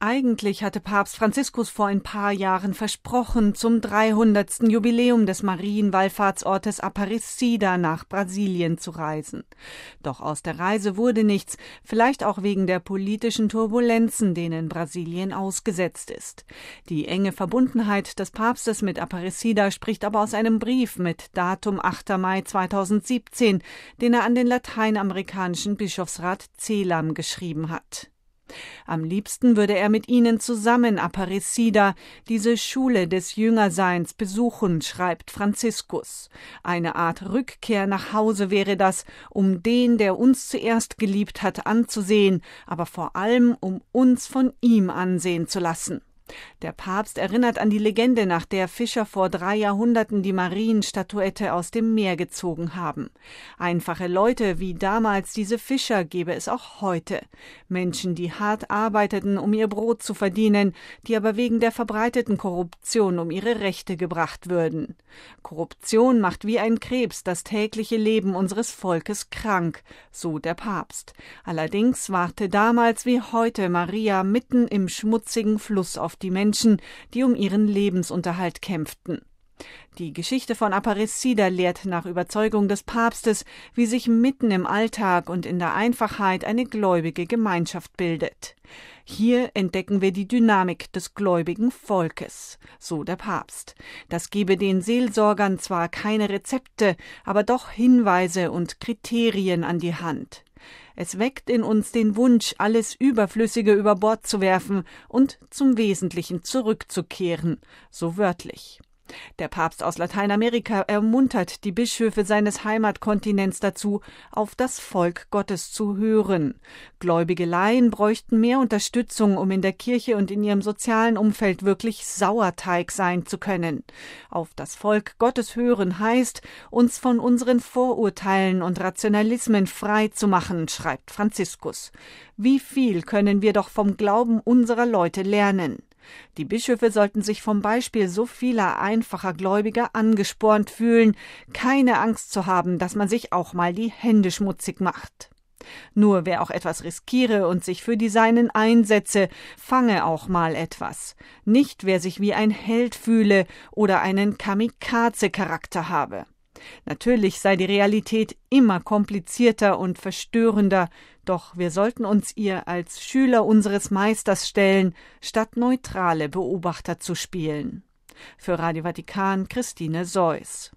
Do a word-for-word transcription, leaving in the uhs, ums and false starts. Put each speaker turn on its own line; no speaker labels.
Eigentlich hatte Papst Franziskus vor ein paar Jahren versprochen, zum dreihundertsten Jubiläum des Marienwallfahrtsortes Aparecida nach Brasilien zu reisen. Doch aus der Reise wurde nichts, vielleicht auch wegen der politischen Turbulenzen, denen Brasilien ausgesetzt ist. Die enge Verbundenheit des Papstes mit Aparecida spricht aber aus einem Brief mit Datum achter Mai zweitausendsiebzehn, den er an den lateinamerikanischen Bischofsrat CELAM geschrieben hat. Am liebsten würde er mit ihnen zusammen Aparecida, diese Schule des Jüngerseins, besuchen, schreibt Franziskus. Eine Art Rückkehr nach Hause wäre das, um den, der uns zuerst geliebt hat, anzusehen, aber vor allem, um uns von ihm ansehen zu lassen. Der Papst erinnert an die Legende, nach der Fischer vor drei Jahrhunderten die Marienstatuette aus dem Meer gezogen haben. Einfache Leute wie damals diese Fischer gebe es auch heute. Menschen, die hart arbeiteten, um ihr Brot zu verdienen, die aber wegen der verbreiteten Korruption um ihre Rechte gebracht würden. Korruption macht wie ein Krebs das tägliche Leben unseres Volkes krank, so der Papst. Allerdings warte damals wie heute Maria mitten im schmutzigen Fluss auf die Menschen, die um ihren Lebensunterhalt kämpften. Die Geschichte von Aparecida lehrt nach Überzeugung des Papstes, wie sich mitten im Alltag und in der Einfachheit eine gläubige Gemeinschaft bildet. Hier entdecken wir die Dynamik des gläubigen Volkes, so der Papst. Das gebe den Seelsorgern zwar keine Rezepte, aber doch Hinweise und Kriterien an die Hand. Es weckt in uns den Wunsch, alles Überflüssige über Bord zu werfen und zum Wesentlichen zurückzukehren, so wörtlich. Der Papst aus Lateinamerika ermuntert die Bischöfe seines Heimatkontinents dazu, auf das Volk Gottes zu hören. Gläubige Laien bräuchten mehr Unterstützung, um in der Kirche und in ihrem sozialen Umfeld wirklich Sauerteig sein zu können. Auf das Volk Gottes hören heißt, uns von unseren Vorurteilen und Rationalismen frei zu machen, schreibt Franziskus. Wie viel können wir doch vom Glauben unserer Leute lernen? Die Bischöfe sollten sich vom Beispiel so vieler einfacher Gläubiger angespornt fühlen, keine Angst zu haben, dass man sich auch mal die Hände schmutzig macht. Nur wer auch etwas riskiere und sich für die Seinen einsetze, fange auch mal etwas. Nicht wer sich wie ein Held fühle oder einen Kamikaze-Charakter habe. Natürlich sei die Realität immer komplizierter und verstörender, doch wir sollten uns ihr als Schüler unseres Meisters stellen, statt neutrale Beobachter zu spielen. Für Radio Vatikan, Christine Seuss.